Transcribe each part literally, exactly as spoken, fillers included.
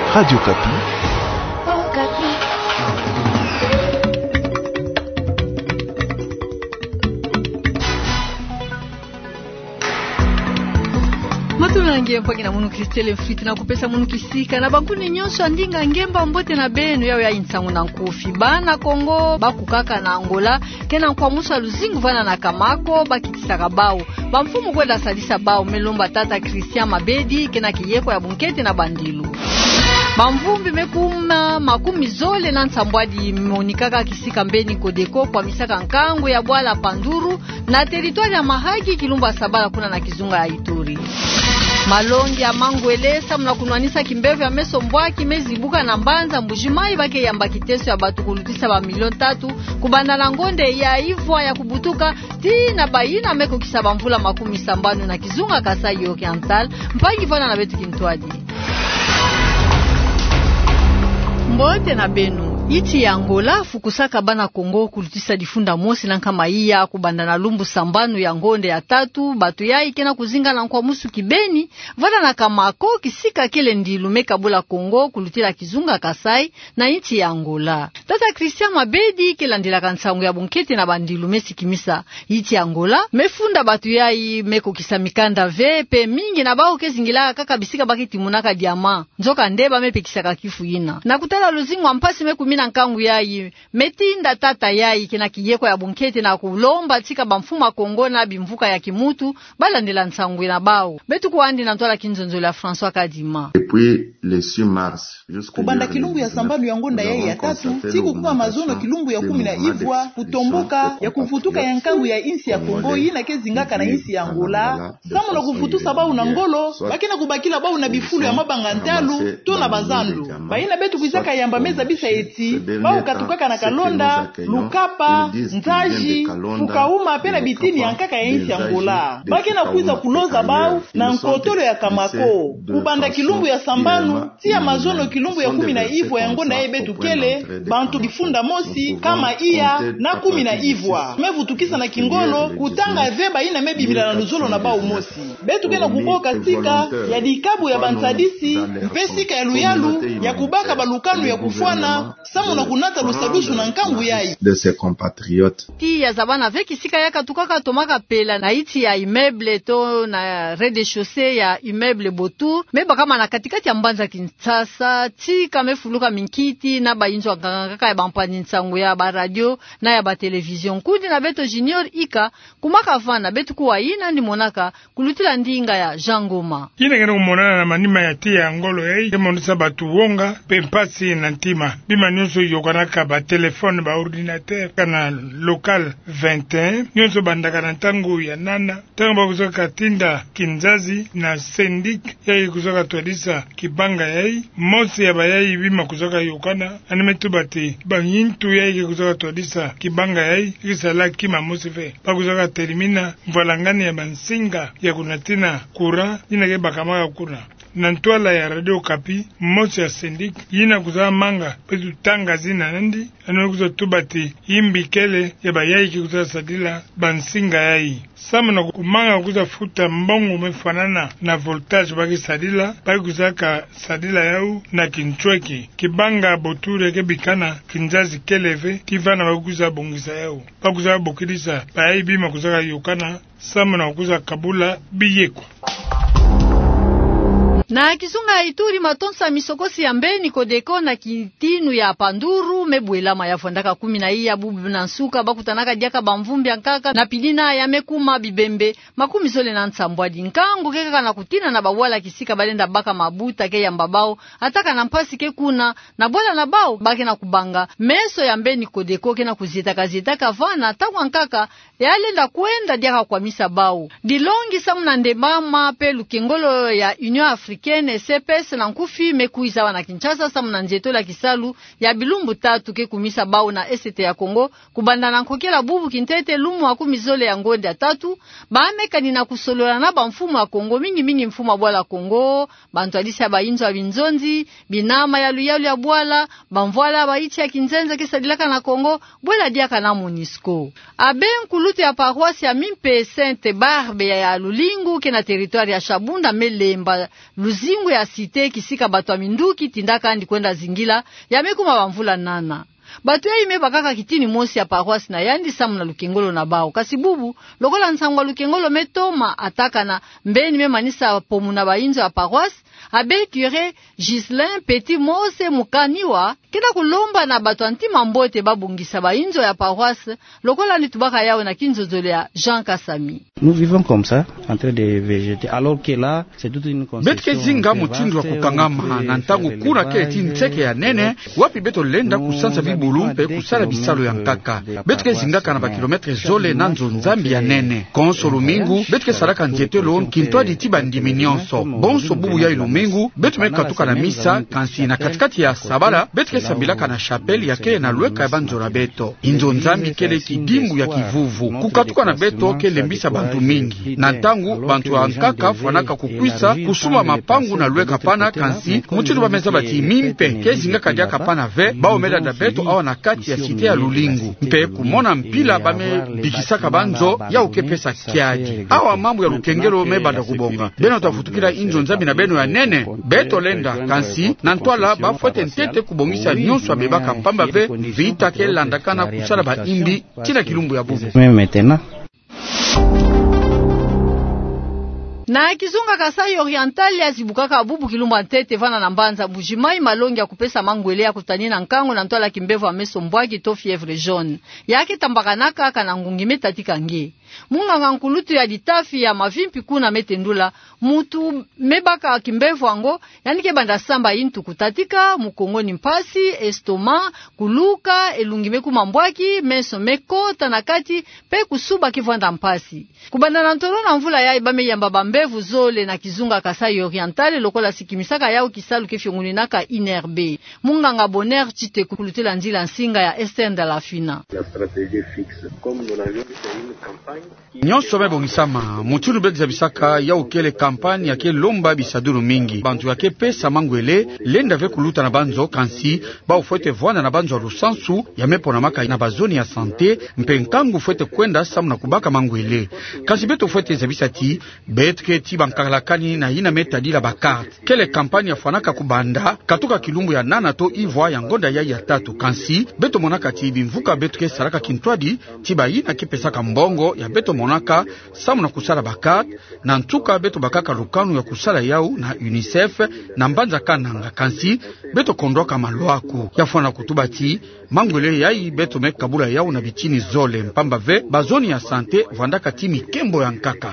Radio Kapi. Oh, Kapi. Matulangye mpaki na munu Kristele mfriti na kupesa munu kisika na bakuni nyonso andinga ngemba mbote na benu yao ya insangu na nkufi bana Kongo bakukaka na Angola kena kwa musa luzingu vana na kamako bakitisaka bao bamfumu kwenda salisa bao melomba tata Christian Mabedi kena kiyeko ya bunkete na bandilu Bamvumbi mekuma makumi zole na nsambwadi monikaka kisika mbeni Kodeko kwa misaka nkangu ya Bwala Panduru na teritori ya Mahagi Kilumba Sabala kuna na Kizunga ya Ituri. Malongi ya Mangwelesa mnakunwanisa kimbevu ya meso mbwaki mezibuka na Mbanza Mbujimai bake yamba kiteso ya batu kulutisa ba milioni tatu kubanda na ngonde ya Ivwa ya kubutuka tina bayina meko kisaba mvula makumi sambanu na Kizunga Kasai yoke antal mpangi vana na betu kintwadi. Mbote na benu iti ya Angola fukusaka bana Kongo kulutisa difunda mosi na kama iya kubanda na lumbu sambanu ya ngonde ya tatu batu ya ikena kuzinga na kwa musu kibeni vana na kamako kisika kile ndilume kabula Kongo kulutila Kizunga Kasai na iti ya Angola. Tata Christian Mabedi kila ndila kansangu ya bunkete na bandilume sikimisa iti ya Angola mefunda batu ya i meko kisamikanda vepe mingi na bao kezingila kaka bisika bakiti munaka diama nzoka ndeba mepe kisaka kifu ina na kutala luzingu ampasi meku na nkangu yai metinda tata yai kina kiyeko ya bunkete na kulomba tika bamfuma Kongo na bimvuka ya kimutu bala ndila nsangwe na bao betu kuandi na ntola kinzonzo la François Kadima. Depuis le six mars kubanda kilumbu ya sambanu ya ngonda yai ya tatu siku kuwa mazono kilumbu ya kumi na Ivwa kutomboka ya kufutuka ya nkangu ya insi ya Kongo ina kezingaka na insi ya Angola samu na kufutusa bao na ngolo bakina kubakila bao na bifulu ya mabanga ntalu to na bazandu baina betu kuizaka yamba meza bisa eti bao katukaka na Kalonda, Lukapa, Nzaji, Fukauma pena bitini ya nkaka ya insi Angola. Baki na kuiza kuloza bao na nkotolo ya Kamako. Kubanda kilumbu ya sambanu, tia mazono kilumbu ya kumi na Ivwa ya ngonda ya betu kele, bantu difunda mosi kama iya na kumi na Ivwa. Mevu tukisa na Kingolo, kutanga veba ina mebi bila na nuzolo na bao mosi. Betu kena kuboka tika ya dikabu ya bansadisi, mpesika ya luyalu, ya kubaka balukanu ya kufuana, samu na kunata lusadusu na nkangu yai de ses compatriotes. Ti ya zabana veki sika yaka tukaka tomaka pela na iti ya immeuble to na rez-de-chaussée ya immeuble Botu meba kama na katikati ya Mbanza Kinshasa ti kamefuluka minkiti na bayinzo ngangaka ya bampani nsangu ya ba radio na ya ba television kundi na beto junior ika kumaka vana betu kuwa ina ndi monaka kulutila ndinga ya Jangoma ina ngena kumonana na manima ya ti ya ngolo yai kemonisa batu wonga pempasi na ntima bima nyonso yokanaka ba telefone ba ordinateur kana local vingt et un nyonso bandaka na tango ya nana tango bakuzoka tinda Kinzazi na Sendik yai kuzoka twadisa kibanga yai mosi ya bayai bima kuzoka yokana animetu bati banyintu yai kuzoka twadisa kibanga yai kisala kima mosi fe bakuzoka termina mvalangani ya bansinga ya kunatina kura inake bakamaka kuna na ntwala ya Radio Kapi mosi ya Sendik yina kuzaa manga petu tanga zina nandi anu kuzo tubati imbi kele ya bayai ki kuzaa sadila bansinga yai samu na kumanga kuza futa mbongo mefanana na voltage baki sadila baki kuzaa ka sadila yau na kinchweki kibanga Boture kebikana Kinzazi keleve tivana baki kuzaa bongisa yau baki kuzaa bokidisa bayai bima kuzaa yukana samu na kuzaa kabula biyeko. Na Kizunga ya Ituri matonsa misokosi ya mbeni Kodeko na kitinu ya Panduru mebuelama ya fondaka kumi na iya bubu na nsuka bakutanaka diaka bamvumbi ankaka na pilina ya mekuma bibembe makumi zole na nsambwadi nkangu keka na kutina na bawala kisika balenda baka mabuta ke ya mbabao ataka na mpasi ke kuna na bola na bao bake na kubanga meso ya mbeni Kodeko ke na kuzita kazita kavana takwa nkaka ya lenda kuenda diaka kwa misa bao dilongi samu na ndebama pe lukengolo ya Union Africaine Kene C P S na nkufi mekuiza wana Kinshasa samu na njeto la kisalu ya bilumbu tatu ke kumisa bao na S T ya Kongo kubanda na nkokela bubu kintete lumu wa kumizole ya ngonde ya tatu baameka nina kusolola na ba mfumu wa Kongo mingi mingi mfumu wa bwala Kongo bantu alisa ba inzo wa binzonzi binama ya luyalu ya bwala bamvwala ba iti ya kinzenze kesadilaka na Kongo bwala diaka na Monisco aben kuluti ya paroisse ya Mimpe Sainte Barbe ya Lulingu ke na territoire ya Shabunda Melemba luzingu ya site kisika batu wa minduki tindaka andi kwenda zingila ya mekuma bamvula nana. Batu ya ime bakaka kitini mosi ya paroisse na yandi samu na lukengolo na bao. Kasibubu, lokola nsangwa lukengolo metoma ataka na mbeni me manisa pomuna bainzo ya paroisse, abe curé Gislain Petit Mose Mukaniwa kenda kulomba na batu antima mbote babungisa bainzo ya paroisse lokola nitubaka yao na kinzozole ya Jean Kasami. Nous vivons comme ça, en train de végéter, alors que là, c'est toute une concession. Betke zinga mutindo wa kukangama na ntango kuna kele tinteke ya nene, wapi beto lenda kusansa bibulu mpe kusala bisalo ya nkaka. Betke zinga kana ba kilometre zole nanzo nzambi ya nene. Konso lumingu, betke saraka nzete lon kintoa ditiba ndiminyonso. Bonso bubu ya ilumingu, betu meka tuka na misa, kansi na katikati ya sabala, betke sambilaka na chapeli ya kele na lueka ya banzora beto. Inzo nzambi kele kidimbu ya kivuvu. Kukatuka na beto kele mbisa bantu mingi. Na ntangu bantu ya nkaka fwanaka kukwisa kusuma mapangu na lueka pana kansi mutitu bameza bati mimpe kezinga kadiaka pana ve baomela da beto awa na kati ya site ya lulingu mpe kumona mpila bame bikisaka banzo ya ukepesa kiadi awa mambo ya lukengelo mebanda kubonga beno tafutukila inzo nzambi na beno ya nene beto lenda kansi na ntwala bafwete ntete kubongisa nyonso abebaka pamba ve vita ke landakana kusala ba imbi tina kilumbu ya bubu na kizunga Kasai Oriental ya zibukaka bubu kilumba ntete vana na mbanza bujimai malongi ya kupesa mangwele ya kutani na nkango na ntola kimbevu ameso mbwaki to fievre jaune yake tambakanaka kana ngungime tatika nge munga nkulutu ya ditafi ya mavimpi kuna metendula mutu mebaka kimbevu ango yani ke banda samba intu kutatika mukongoni mpasi estoma kuluka elungime kuma mbwaki meso meko tanakati pe kusuba kivanda mpasi kubanda na ntolo na mvula ya ibame yamba bambevu zole na kizunga Kasai Oriental lokola sikimisaka yao kisalu kefyonguni naka inerbe munga nga bonheur chite kulutela nzila nsinga ya Esther de la Fina. La stratégie fixe comme nous l'avions fait une campagne nyonso mebongisama mutulu begiza bisaka ya ukele kampani yake lomba bisaduru mingi bantu yake pesa mangwele lenda ve kuluta na banzo kansi ba ufwete vwana na banzo rusansu ya mepo na maka na bazoni ya sante mpe nkangu ufwete kwenda samu na kubaka mangwele kansi beto ufwete zabisati betke ti bankarlakani na ina metadila bakarte kele kampani ya fanaka kubanda katuka kilumbu ya nana to ivwa ya ngonda ya ya tatu kansi beto monaka ti bimvuka betke saraka kintwadi ti bayina kipesaka mbongo ya beto monaka samu na kusala bakat na ntuka beto bakaka lukanu ya kusala yao na UNICEF na mbanza kananga kansi beto kondoka malwaku yafona kutubati mangwele yai beto mekabula yao na bichini zole mpamba ve bazoni ya sante vandaka timi kembo ya nkaka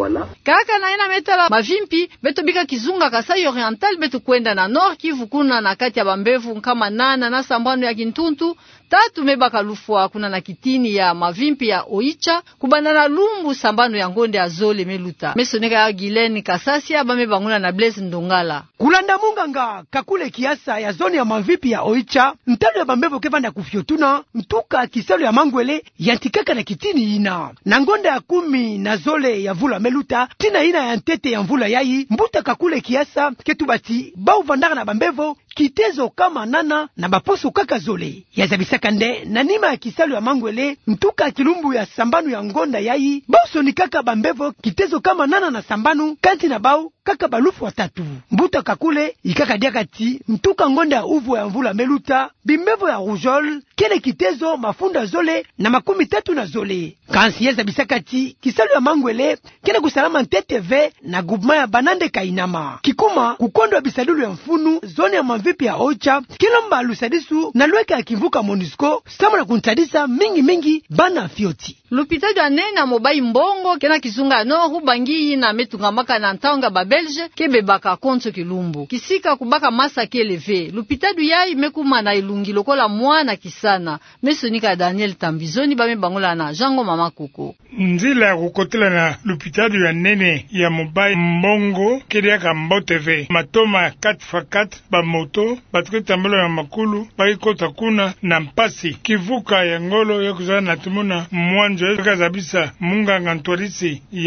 kaka na ina metala mavimpi beto bika kizunga Kasai Oriental beto kwenda na Nord Kivu kuna na kati ya bambevu kama nana na sambano ya kintuntu tatu mebaka lufua kuna na kitini ya mavimpi ya Oicha kubanda na lumbu sambano ya ngonde ya zole meluta mesoneka ya Gileni Kasasia bamebangula na Blaise Ndongala kulanda munganga kakule kiasa ya zoni ya mavimpi ya Oicha mtalo ya bambevo kevanda kufyotuna mtuka kisalo ya mangwele yantikaka na kitini ina na ngonde ya kumi na zole ya vula meluta tina ina ya ntete ya mvula yai mbuta kakule kiasa ketubati bau vandaka na bambevo kitezo kama nana na baposo kaka zole ya zabisaka nde na nima ya kisalo ya mangwele mtuka kilumbu ya sambanu ya ngonda yai boso ni kaka bambevo kitezo kama nana na sambanu kanti na bau kaka balufu watatu mbuta kakule ikaka diakati mtuka ngonda ya uvu ya mvula meluta bimbevo ya rujol kele kitezo mafunda zole na makumi tatu na zole kansi yeza bisakati kisalo ya mangwele kele kusalama ntete ve na gubma ya banande kainama kikuma kukondo ya bisadulu ya mfunu zone ya mavipi ya Oicha kilomba lusadisu na lweka ya kivuka MONUSCO samu na kuntadisa mingi mingi bana fioti lupitado ya nena mobai mbongo kena kizunga no hubangi na metunga maka na ntanga ba Belge kebe baka konso kilumbu kisika kubaka masa keleve lupitado ya imekuma na ilungi lokola mwana kisana mesonika Daniel Tambizoni bame bangola na Jango Mama Kuko nzila ya kukotela na lupitado ya nene ya mobai mbongo kede ya kambote ve matoma quatre fois quatre ba moto batuke tambelo ya makulu baikota kuna na mpasi kivuka ya ngolo ya kuzana na tumuna mwanjo ya kazabisa munga ngantwarisi ya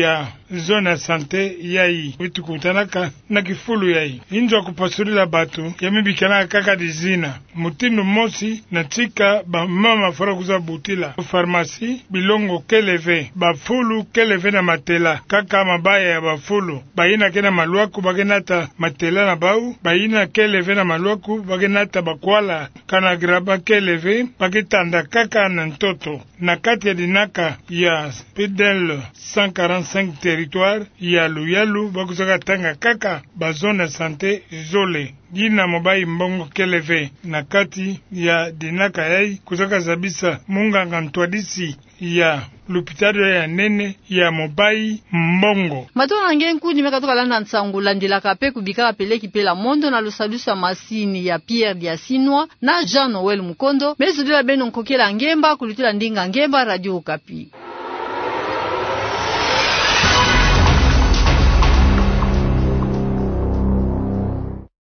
zone ya sante yai vitukutanaka na kifulu yai inzo kupasulila batu yamibikanaka kaka dizina mutindo mosi na tika ba mama fora kuza butila farmasi bilongo keleve bafulu keleve na matela kaka mabaya ya bafulu bayina kena maluaku bagenata matela na bau bayina keleve na maluaku bagenata bakwala kana graba keleve bakitanda kaka na ntoto na kati ya dinaka ya pedel cent quarante-cinq territoire ya luyalu bakuzaka tanga kaka bazone sante zole Gina mobai mbongo keleve na kati ya dinaka yai kuzaka zabisa munganga ntwadisi ya lupitado ya nene ya mobai mbongo. Matona ngenku ni mekatoka landa nsangula ndila kape kubika peleki pela mondo na lusalusa masini ya Pierre dia Sinwa na Jean Noel Mukondo. Mesu dila beno nkokela ngemba kulitila ndinga ngemba Radio Okapi.